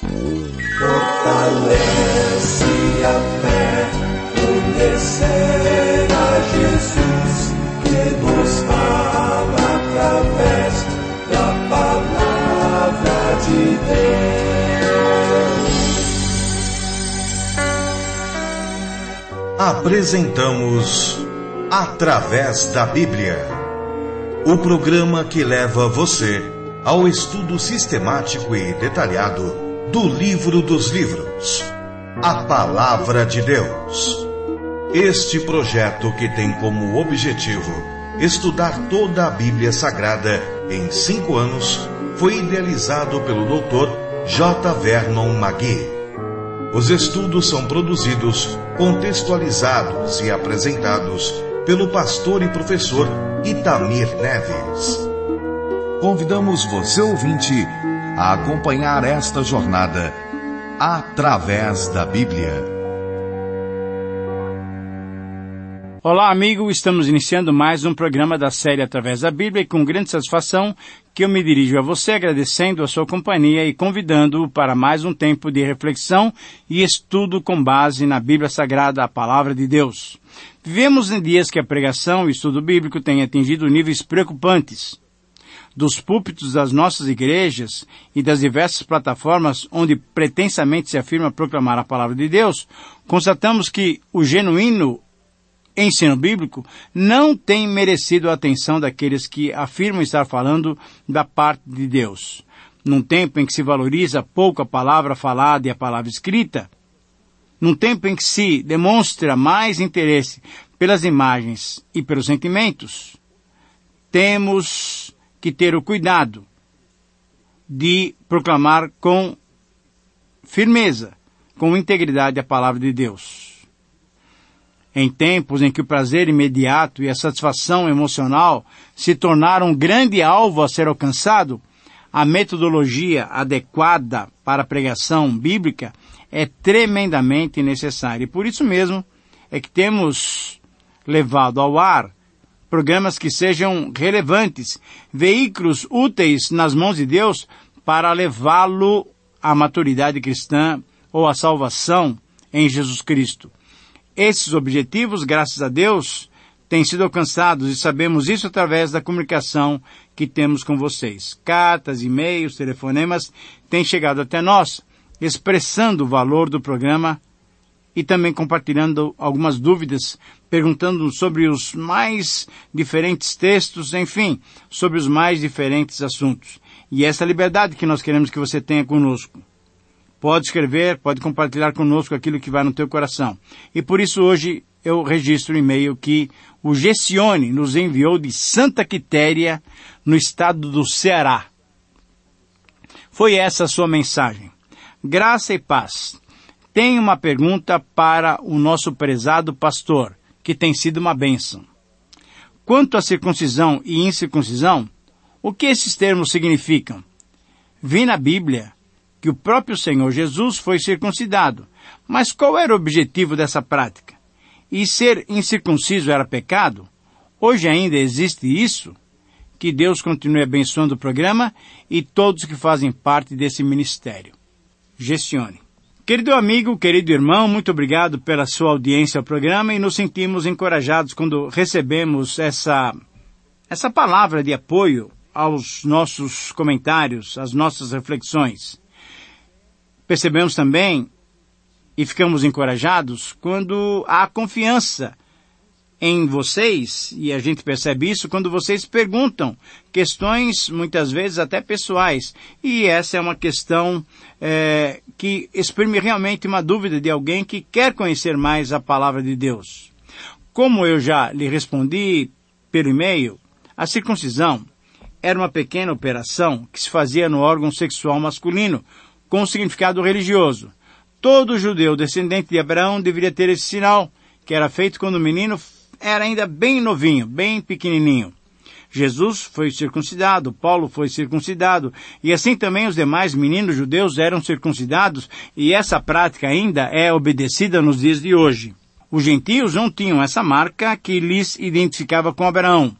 Fortalece a fé, conhecer a Jesus, que nos fala através da palavra de Deus. Apresentamos Através da Bíblia, o programa que leva você ao estudo sistemático e detalhado do Livro dos Livros, a Palavra de Deus. Este projeto, que tem como objetivo estudar toda a Bíblia Sagrada em 5 anos, foi idealizado pelo Dr. J. Vernon McGee. Os estudos são produzidos, contextualizados e apresentados pelo pastor e professor Itamir Neves. Convidamos você, ouvinte, a acompanhar esta jornada através da Bíblia. Olá, amigo, estamos iniciando mais um programa da série Através da Bíblia e com grande satisfação que eu me dirijo a você agradecendo a sua companhia e convidando-o para mais um tempo de reflexão e estudo com base na Bíblia Sagrada, a Palavra de Deus. Vivemos em dias que a pregação e o estudo bíblico têm atingido níveis preocupantes. Dos púlpitos das nossas igrejas e das diversas plataformas onde pretensamente se afirma proclamar a Palavra de Deus, constatamos que o genuíno ensino bíblico não tem merecido a atenção daqueles que afirmam estar falando da parte de Deus. Num tempo em que se valoriza pouco a palavra falada e a palavra escrita, num tempo em que se demonstra mais interesse pelas imagens e pelos sentimentos, temos que ter o cuidado de proclamar com firmeza, com integridade a palavra de Deus. Em tempos em que o prazer imediato e a satisfação emocional se tornaram um grande alvo a ser alcançado, a metodologia adequada para a pregação bíblica é tremendamente necessária. E por isso mesmo é que temos levado ao ar programas que sejam relevantes, veículos úteis nas mãos de Deus para levá-lo à maturidade cristã ou à salvação em Jesus Cristo. Esses objetivos, graças a Deus, têm sido alcançados e sabemos isso através da comunicação que temos com vocês. Cartas, e-mails, telefonemas têm chegado até nós, expressando o valor do programa e também compartilhando algumas dúvidas, perguntando sobre os mais diferentes textos, enfim, sobre os mais diferentes assuntos. E essa liberdade que nós queremos que você tenha conosco. Pode escrever, pode compartilhar conosco aquilo que vai no teu coração. E por isso hoje eu registro o e-mail que o Gessione nos enviou de Santa Quitéria, no estado do Ceará. Foi essa a sua mensagem. Graça e paz. Tenho uma pergunta para o nosso prezado pastor, que tem sido uma bênção. Quanto à circuncisão e incircuncisão, o que esses termos significam? Vi na Bíblia que o próprio Senhor Jesus foi circuncidado, mas qual era o objetivo dessa prática? E ser incircunciso era pecado? Hoje ainda existe isso? Que Deus continue abençoando o programa e todos que fazem parte desse ministério. Gessione. Querido amigo, querido irmão, muito obrigado pela sua audiência ao programa e nos sentimos encorajados quando recebemos essa palavra de apoio aos nossos comentários, às nossas reflexões. Percebemos também e ficamos encorajados quando há confiança em vocês, e a gente percebe isso quando vocês perguntam questões, muitas vezes até pessoais, e essa é uma questão que exprime realmente uma dúvida de alguém que quer conhecer mais a palavra de Deus. Como eu já lhe respondi pelo e-mail, a circuncisão era uma pequena operação que se fazia no órgão sexual masculino, com significado religioso. Todo judeu descendente de Abraão deveria ter esse sinal, que era feito quando o menino era ainda bem novinho, bem pequenininho. Jesus foi circuncidado, Paulo foi circuncidado, e assim também os demais meninos judeus eram circuncidados, e essa prática ainda é obedecida nos dias de hoje. Os gentios não tinham essa marca que lhes identificava com Abraão.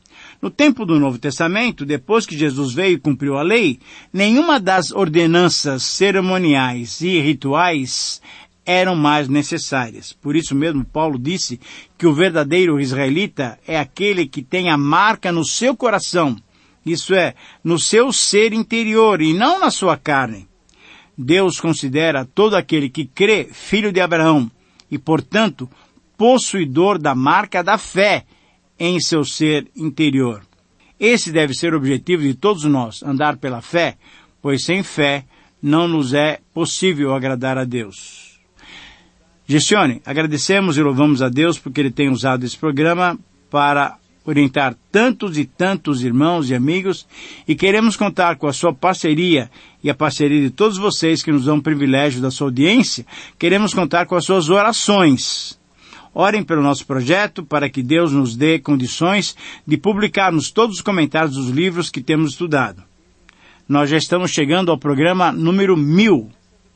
No tempo do Novo Testamento, depois que Jesus veio e cumpriu a lei, nenhuma das ordenanças cerimoniais e rituais eram mais necessárias. Por isso mesmo, Paulo disse que o verdadeiro israelita é aquele que tem a marca no seu coração, isso é, no seu ser interior e não na sua carne. Deus considera todo aquele que crê filho de Abraão e, portanto, possuidor da marca da fé em seu ser interior. Esse deve ser o objetivo de todos nós, andar pela fé, pois sem fé não nos é possível agradar a Deus. Gestione, agradecemos e louvamos a Deus porque Ele tem usado esse programa para orientar tantos e tantos irmãos e amigos, e queremos contar com a sua parceria e a parceria de todos vocês que nos dão o privilégio da sua audiência. Queremos contar com as suas orações. Orem pelo nosso projeto para que Deus nos dê condições de publicarmos todos os comentários dos livros que temos estudado. Nós já estamos chegando ao programa número 1000.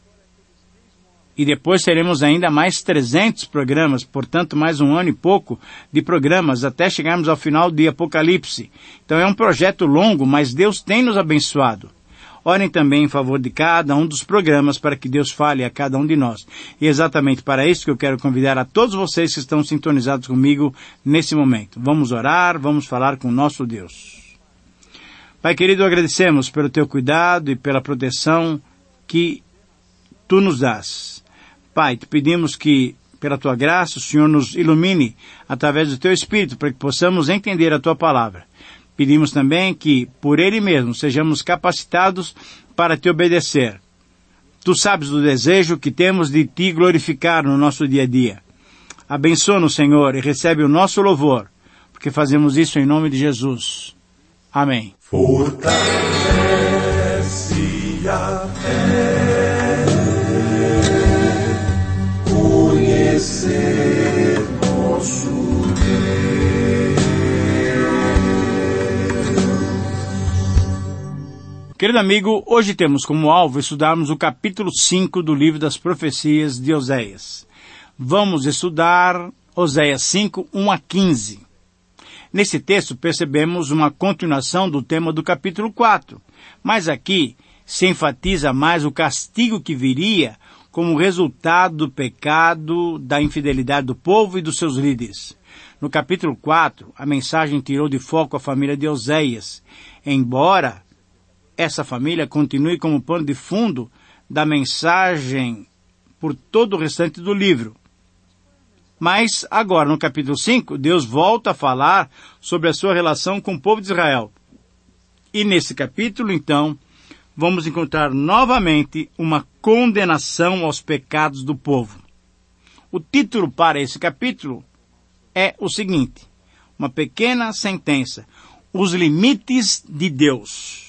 E depois teremos ainda mais 300 programas, portanto mais um ano e pouco de programas até chegarmos ao final de Apocalipse. Então é um projeto longo, mas Deus tem nos abençoado. Orem também em favor de cada um dos programas para que Deus fale a cada um de nós. E é exatamente para isso que eu quero convidar a todos vocês que estão sintonizados comigo nesse momento. Vamos orar, vamos falar com o nosso Deus. Pai querido, agradecemos pelo teu cuidado e pela proteção que tu nos dás. Pai, te pedimos que, pela tua graça, o Senhor nos ilumine através do teu Espírito para que possamos entender a tua palavra. Pedimos também que, por Ele mesmo, sejamos capacitados para te obedecer. Tu sabes do desejo que temos de te glorificar no nosso dia a dia. Abençoa-nos, Senhor, e recebe o nosso louvor, porque fazemos isso em nome de Jesus. Amém. Fortalece a fé, conhecer nosso Deus. Querido amigo, hoje temos como alvo estudarmos o capítulo 5 do livro das profecias de Oséias. Vamos estudar Oséias 5, 1 a 15. Nesse texto percebemos uma continuação do tema do capítulo 4, mas aqui se enfatiza mais o castigo que viria como resultado do pecado, da infidelidade do povo e dos seus líderes. No capítulo 4, a mensagem tirou de foco a família de Oséias, embora essa família continue como pano de fundo da mensagem por todo o restante do livro. Mas agora, no capítulo 5, Deus volta a falar sobre a sua relação com o povo de Israel. E nesse capítulo, então, vamos encontrar novamente uma condenação aos pecados do povo. O título para esse capítulo é o seguinte: uma pequena sentença, os limites de Deus.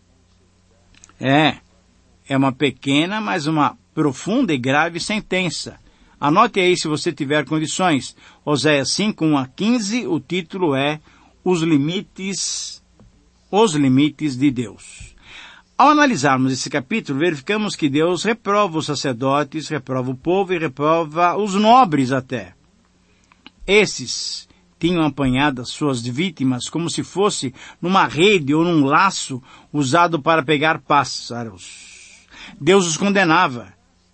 É uma pequena, mas uma profunda e grave sentença. Anote aí se você tiver condições. Oséias 5, 1 a 15, o título é Os limites de Deus. Ao analisarmos esse capítulo, verificamos que Deus reprova os sacerdotes, reprova o povo e reprova os nobres até. Esses tinham apanhado as suas vítimas como se fosse numa rede ou num laço usado para pegar pássaros. Deus os condenava.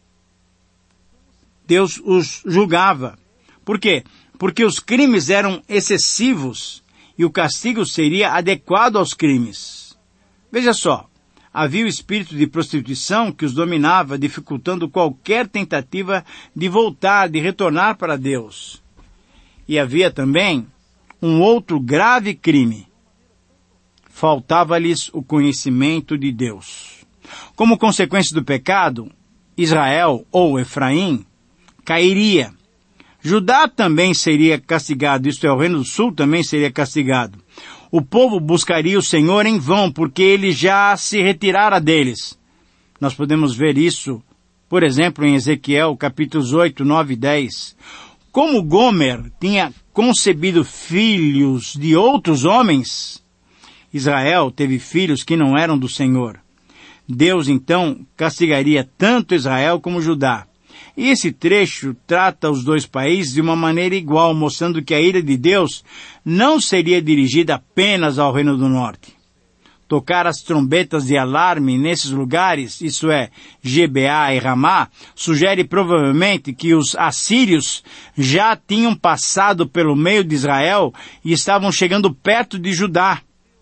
Deus os julgava. Por quê? Porque os crimes eram excessivos e o castigo seria adequado aos crimes. Veja só, havia o espírito de prostituição que os dominava, dificultando qualquer tentativa de voltar, de retornar para Deus. E havia também um outro grave crime. Faltava-lhes o conhecimento de Deus. Como consequência do pecado, Israel ou Efraim cairia. Judá também seria castigado, isto é, o Reino do Sul também seria castigado. O povo buscaria o Senhor em vão, porque ele já se retirara deles. Nós podemos ver isso, por exemplo, em Ezequiel, capítulos 8, 9 e 10. Como Gomer tinha concebido filhos de outros homens, Israel teve filhos que não eram do Senhor. Deus, então, castigaria tanto Israel como Judá. E esse trecho trata os dois países de uma maneira igual, mostrando que a ira de Deus não seria dirigida apenas ao Reino do Norte. Tocar as trombetas de alarme nesses lugares, isso é, Gibeá e Ramá, sugere provavelmente que os assírios já tinham passado pelo meio de Israel e estavam chegando perto de Judá.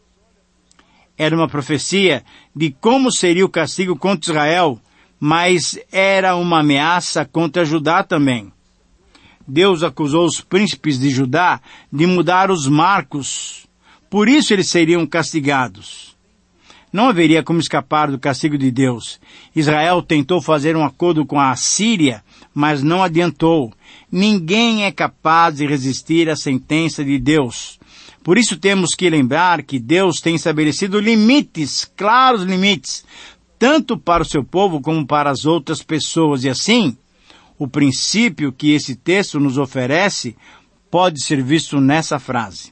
Era uma profecia de como seria o castigo contra Israel, mas era uma ameaça contra Judá também. Deus acusou os príncipes de Judá de mudar os marcos, por isso eles seriam castigados. Não haveria como escapar do castigo de Deus. Israel tentou fazer um acordo com a Assíria, mas não adiantou. Ninguém é capaz de resistir à sentença de Deus. Por isso temos que lembrar que Deus tem estabelecido limites, claros limites, tanto para o seu povo como para as outras pessoas. E assim, o princípio que esse texto nos oferece pode ser visto nessa frase.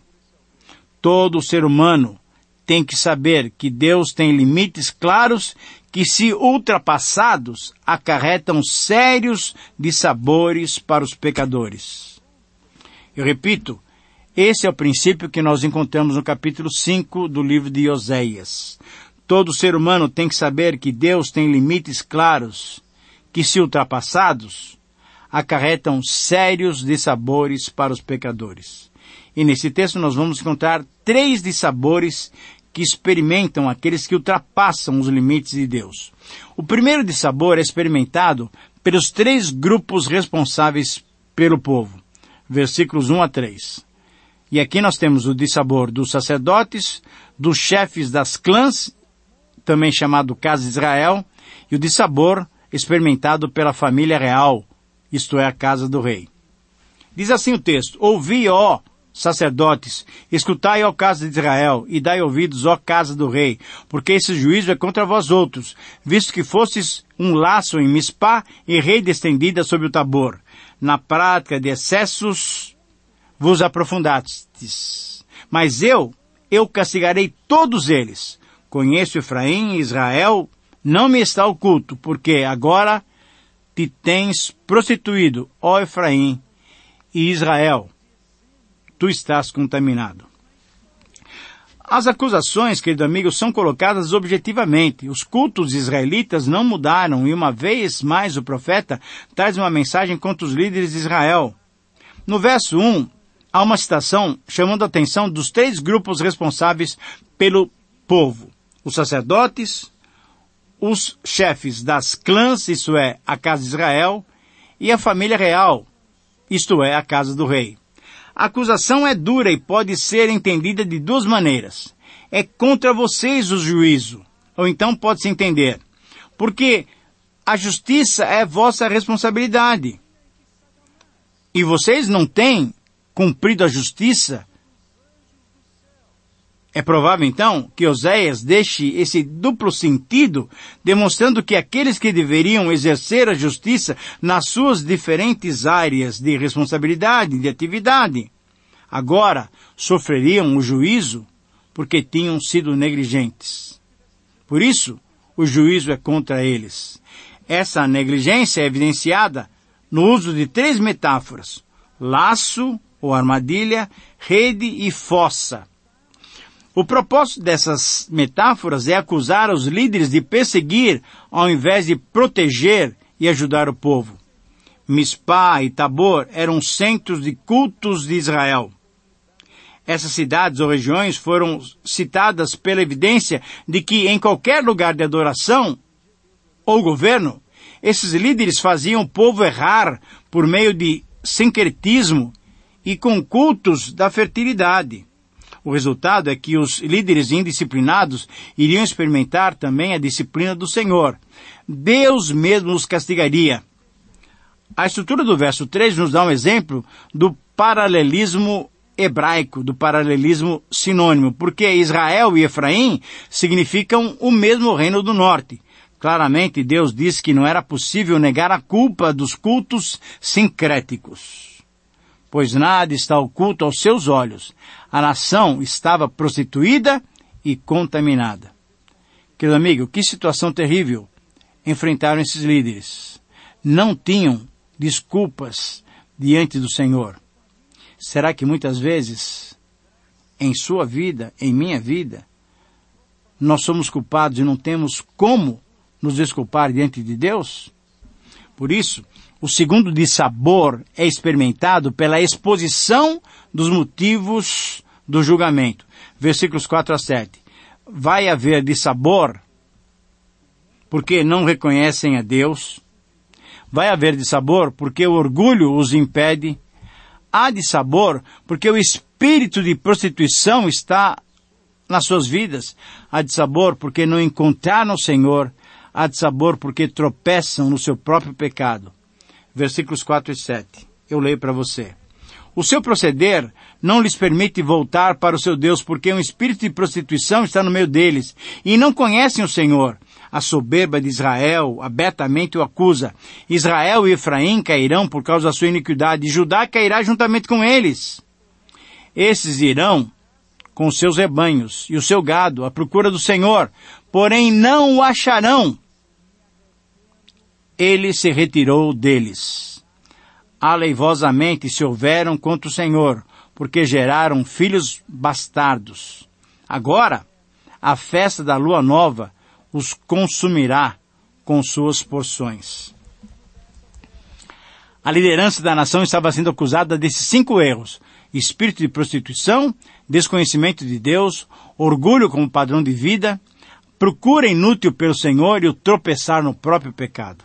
Todo ser humano tem que saber que Deus tem limites claros que, se ultrapassados, acarretam sérios dissabores para os pecadores. Eu repito, esse é o princípio que nós encontramos no capítulo 5 do livro de Oséias. Todo ser humano tem que saber que Deus tem limites claros que, se ultrapassados, acarretam sérios dissabores para os pecadores. E nesse texto nós vamos encontrar 3 dissabores que experimentam aqueles que ultrapassam os limites de Deus. O primeiro dissabor é experimentado pelos 3 grupos responsáveis pelo povo. Versículos 1 a 3. E aqui nós temos o dissabor dos sacerdotes, dos chefes das clãs, também chamado Casa de Israel, e o dissabor experimentado pela família real, isto é, a casa do rei. Diz assim o texto: ouvi, ó sacerdotes, escutai, ó casa de Israel, e dai ouvidos, ó casa do rei, porque esse juízo é contra vós outros, visto que fostes um laço em Mispá e rede estendida sobre o Tabor. Na prática de excessos vos aprofundastes. Mas eu castigarei todos eles. Conheço Efraim e Israel, não me está oculto, porque agora te tens prostituído, ó Efraim e Israel. Tu estás contaminado. As acusações, querido amigo, são colocadas objetivamente. Os cultos israelitas não mudaram e uma vez mais o profeta traz uma mensagem contra os líderes de Israel. No verso 1, há uma citação chamando a atenção dos 3 grupos responsáveis pelo povo. Os sacerdotes, os chefes das clãs, isto é, a casa de Israel, e a família real, isto é, a casa do rei. A acusação é dura e pode ser entendida de 2 maneiras. É contra vocês o juízo, ou então pode-se entender, porque a justiça é vossa responsabilidade. E vocês não têm cumprido a justiça. É provável, então, que Oséias deixe esse duplo sentido, demonstrando que aqueles que deveriam exercer a justiça nas suas diferentes áreas de responsabilidade, de atividade, agora sofreriam o juízo porque tinham sido negligentes. Por isso, o juízo é contra eles. Essa negligência é evidenciada no uso de 3 metáforas: laço ou armadilha, rede e fossa. O propósito dessas metáforas é acusar os líderes de perseguir ao invés de proteger e ajudar o povo. Mispá e Tabor eram centros de cultos de Israel. Essas cidades ou regiões foram citadas pela evidência de que em qualquer lugar de adoração ou governo, esses líderes faziam o povo errar por meio de sincretismo e com cultos da fertilidade. O resultado é que os líderes indisciplinados iriam experimentar também a disciplina do Senhor. Deus mesmo os castigaria. A estrutura do verso 3 nos dá um exemplo do paralelismo hebraico, do paralelismo sinônimo, porque Israel e Efraim significam o mesmo reino do norte. Claramente, Deus disse que não era possível negar a culpa dos cultos sincréticos, pois nada está oculto aos seus olhos. A nação estava prostituída e contaminada. Querido amigo, que situação terrível enfrentaram esses líderes. Não tinham desculpas diante do Senhor. Será que muitas vezes, em sua vida, em minha vida, nós somos culpados e não temos como nos desculpar diante de Deus? Por isso, o segundo dissabor é experimentado pela exposição dos motivos do julgamento. Versículos 4 a 7. Vai haver dissabor porque não reconhecem a Deus. Vai haver dissabor porque o orgulho os impede. Há dissabor porque o espírito de prostituição está nas suas vidas. Há dissabor porque não encontraram o Senhor. Há dissabor porque tropeçam no seu próprio pecado. Versículos 4 e 7. Eu leio para você. O seu proceder não lhes permite voltar para o seu Deus, porque um espírito de prostituição está no meio deles, e não conhecem o Senhor. A soberba de Israel abertamente o acusa. Israel e Efraim cairão por causa da sua iniquidade, e Judá cairá juntamente com eles. Esses irão com seus rebanhos e o seu gado à procura do Senhor, porém não o acharão. Ele se retirou deles. Aleivosamente se houveram contra o Senhor, porque geraram filhos bastardos. Agora, a festa da lua nova os consumirá com suas porções. A liderança da nação estava sendo acusada desses 5 erros: espírito de prostituição, desconhecimento de Deus, orgulho como padrão de vida, procura inútil pelo Senhor e o tropeçar no próprio pecado.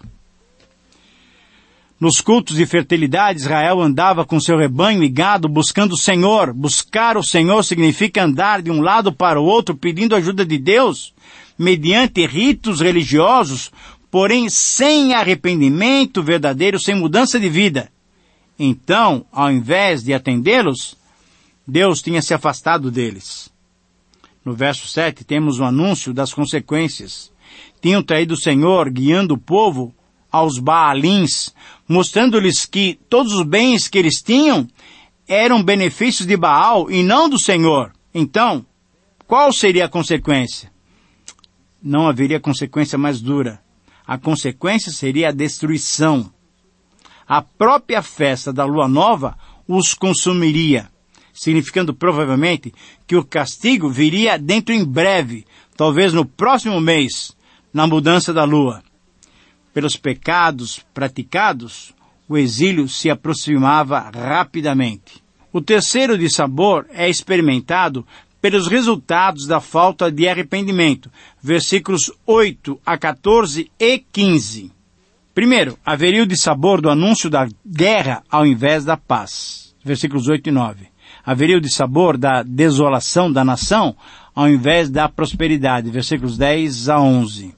Nos cultos de fertilidade, Israel andava com seu rebanho e gado buscando o Senhor. Buscar o Senhor significa andar de um lado para o outro pedindo ajuda de Deus, mediante ritos religiosos, porém sem arrependimento verdadeiro, sem mudança de vida. Então, ao invés de atendê-los, Deus tinha se afastado deles. No verso 7 temos o anúncio das consequências. Tinham traído o Senhor, guiando o povo aos Baalins, mostrando-lhes que todos os bens que eles tinham eram benefícios de Baal e não do Senhor. Então, qual seria a consequência? Não haveria consequência mais dura. A consequência seria a destruição. A própria festa da lua nova os consumiria, significando provavelmente que o castigo viria dentro em breve, talvez no próximo mês, na mudança da lua. Pelos pecados praticados, o exílio se aproximava rapidamente. O terceiro dissabor é experimentado pelos resultados da falta de arrependimento. Versículos 8 a 14 e 15. Primeiro, haveria o dissabor do anúncio da guerra ao invés da paz. Versículos 8 e 9. Haveria o dissabor da desolação da nação ao invés da prosperidade. Versículos 10 a 11.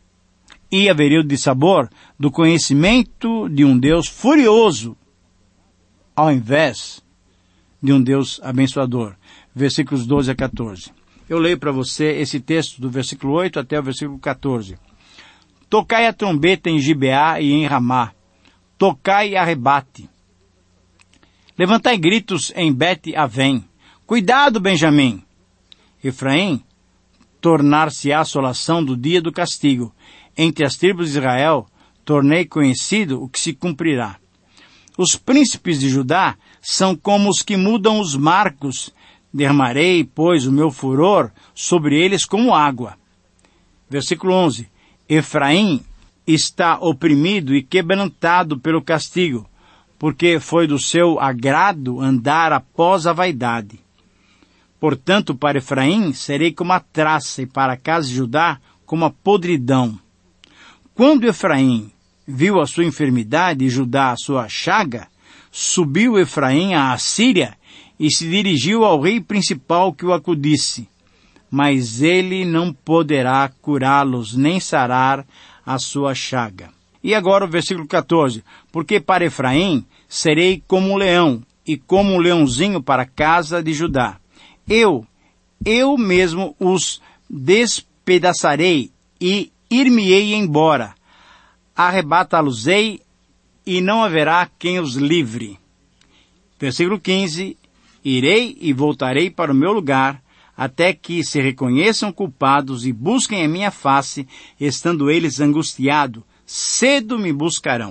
E haveria o dissabor do conhecimento de um Deus furioso ao invés de um Deus abençoador. Versículos 12 a 14. Eu leio para você esse texto do versículo 8 até o versículo 14. Tocai a trombeta em Gibeá e em Ramá. Tocai e arrebate. Levantai gritos em Bet-Avém. Cuidado, Benjamim. Efraim, tornar-se-á a assolação do dia do castigo. Entre as tribos de Israel, tornei conhecido o que se cumprirá. Os príncipes de Judá são como os que mudam os marcos. Derramarei, pois, o meu furor sobre eles como água. Versículo 11. Efraim está oprimido e quebrantado pelo castigo, porque foi do seu agrado andar após a vaidade. Portanto, para Efraim serei como a traça, e para a casa de Judá como a podridão. Quando Efraim viu a sua enfermidade e Judá a sua chaga, subiu Efraim à Assíria e se dirigiu ao rei principal que o acudisse. Mas ele não poderá curá-los, nem sarar a sua chaga. E agora o versículo 14. Porque para Efraim serei como um leão, e como um leãozinho para a casa de Judá. Eu mesmo os despedaçarei e ir-me-ei embora. Arrebatá-los-ei e não haverá quem os livre. Versículo 15. Irei e voltarei para o meu lugar, até que se reconheçam culpados e busquem a minha face, estando eles angustiados, cedo me buscarão.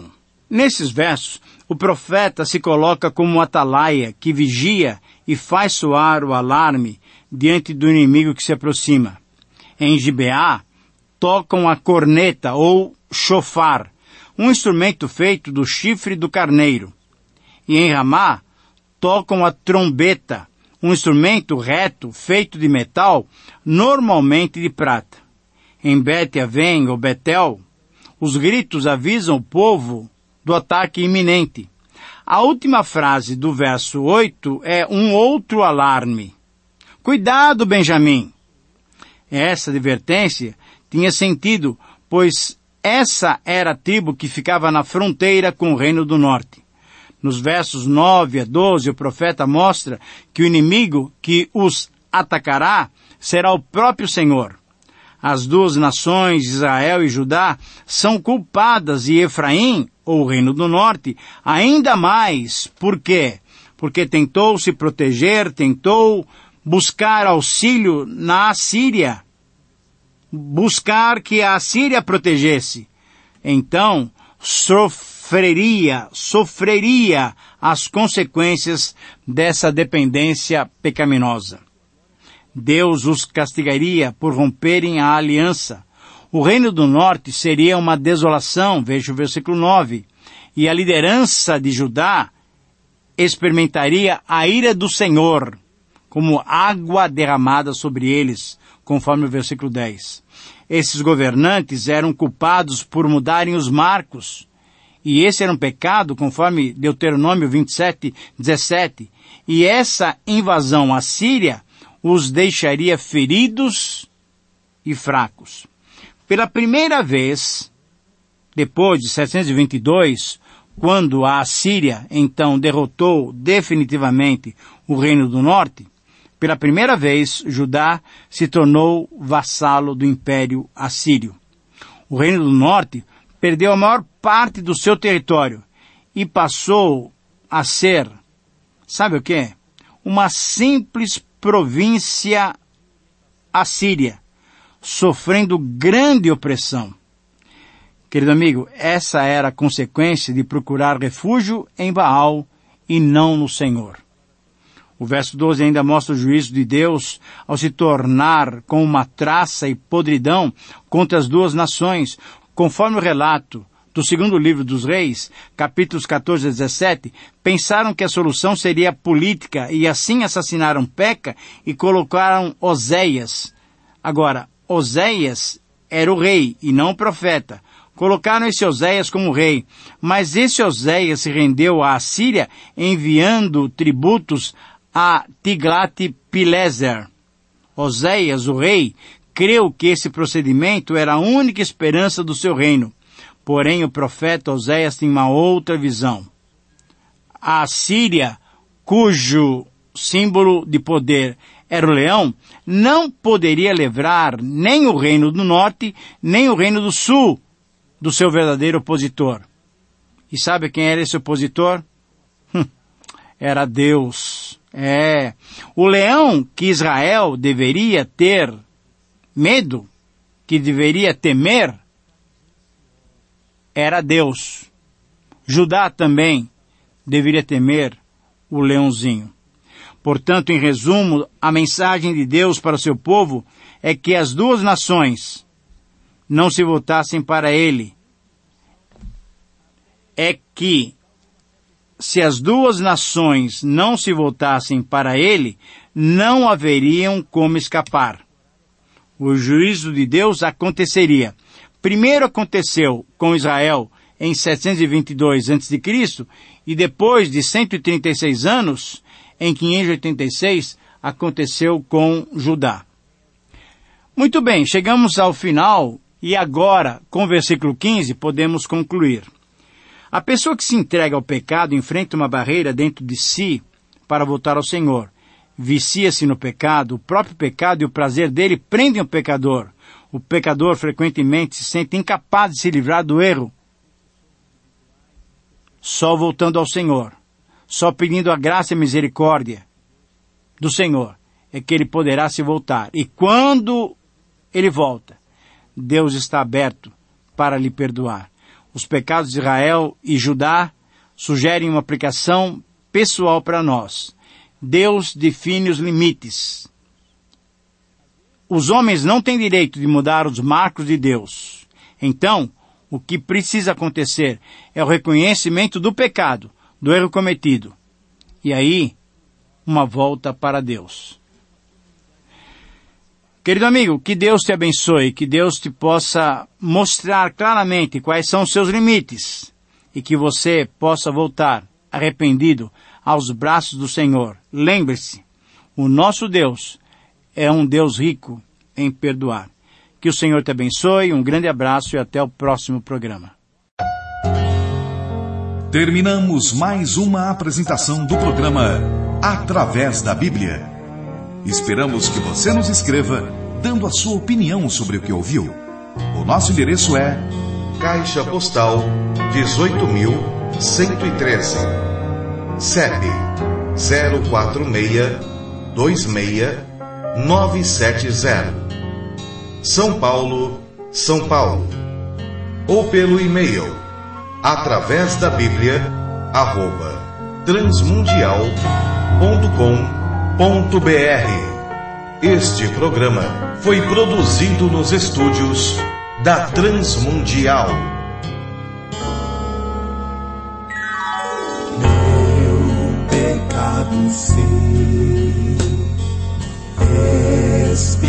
Nesses versos, o profeta se coloca como um atalaia que vigia e faz soar o alarme diante do inimigo que se aproxima. Em Gibeá, tocam a corneta ou chofar, um instrumento feito do chifre do carneiro. E em Ramá, tocam a trombeta, um instrumento reto feito de metal, normalmente de prata. Em Bet-Aven ou Betel, os gritos avisam o povo do ataque iminente. A última frase do verso 8 é um outro alarme. Cuidado, Benjamim! Essa advertência tinha sentido, pois essa era a tribo que ficava na fronteira com o Reino do Norte. Nos versos 9 a 12, o profeta mostra que o inimigo que os atacará será o próprio Senhor. As duas nações, Israel e Judá, são culpadas e Efraim, ou o Reino do Norte, ainda mais. Por quê? Porque tentou se proteger, tentou buscar auxílio na Assíria, buscar que a Assíria protegesse. Então, sofreria as consequências dessa dependência pecaminosa. Deus os castigaria por romperem a aliança. O Reino do Norte seria uma desolação, veja o versículo 9, e a liderança de Judá experimentaria a ira do Senhor, como água derramada sobre eles, conforme o versículo 10. Esses governantes eram culpados por mudarem os marcos, e esse era um pecado, conforme Deuteronômio 27, 17, e essa invasão assíria os deixaria feridos e fracos. Pela primeira vez, depois de 722, quando a Assíria, então, derrotou definitivamente o Reino do Norte, pela primeira vez, Judá se tornou vassalo do Império Assírio. O Reino do Norte perdeu a maior parte do seu território e passou a ser, sabe o quê? Uma simples província assíria, sofrendo grande opressão. Querido amigo, essa era a consequência de procurar refúgio em Baal e não no Senhor. O verso 12 ainda mostra o juízo de Deus ao se tornar com uma traça e podridão contra as duas nações, conforme o relato do segundo livro dos Reis, capítulos 14 a 17, pensaram que a solução seria política e assim assassinaram Peca e colocaram Oséias. Agora, Oséias era o rei e não o profeta. Colocaram esse Oséias como rei, mas esse Oséias se rendeu à Assíria enviando tributos a Tiglat-Pileser. Oséias, o rei, creu que esse procedimento era a única esperança do seu reino. Porém, o profeta Oséias tinha uma outra visão. A Assíria, cujo símbolo de poder era o leão, não poderia livrar nem o reino do norte, nem o reino do sul do seu verdadeiro opositor. E sabe quem era esse opositor? Era Deus. O leão que Israel deveria ter medo, que deveria temer, era Deus. Judá também deveria temer o leãozinho. Portanto, em resumo, a mensagem de Deus para o seu povo é que as duas nações não se voltassem para ele. É que, se as duas nações não se voltassem para ele, não haveriam como escapar. O juízo de Deus aconteceria. Primeiro aconteceu com Israel em 722 a.C. e depois de 136 anos, em 586, aconteceu com Judá. Muito bem, chegamos ao final e agora, com o versículo 15, podemos concluir. A pessoa que se entrega ao pecado enfrenta uma barreira dentro de si para voltar ao Senhor. Vicia-se no pecado, o próprio pecado e o prazer dele prendem o pecador. O pecador frequentemente se sente incapaz de se livrar do erro. Só voltando ao Senhor, só pedindo a graça e a misericórdia do Senhor, é que ele poderá se voltar. E quando ele volta, Deus está aberto para lhe perdoar. Os pecados de Israel e Judá sugerem uma aplicação pessoal para nós. Deus define os limites. Os homens não têm direito de mudar os marcos de Deus. Então, o que precisa acontecer é o reconhecimento do pecado, do erro cometido. E aí, uma volta para Deus. Querido amigo, que Deus te abençoe, que Deus te possa mostrar claramente quais são os seus limites e que você possa voltar arrependido aos braços do Senhor. Lembre-se, o nosso Deus é um Deus rico em perdoar. Que o Senhor te abençoe, um grande abraço e até o próximo programa. Terminamos mais uma apresentação do programa Através da Bíblia. Esperamos que você nos escreva, dando a sua opinião sobre o que ouviu. O nosso endereço é Caixa Postal 18.113, CEP 04626-970, São Paulo, São Paulo. Ou pelo e-mail através da Bíblia @transmundial.com.br. Este programa foi produzido nos estúdios da Transmundial. Meu pecado sei,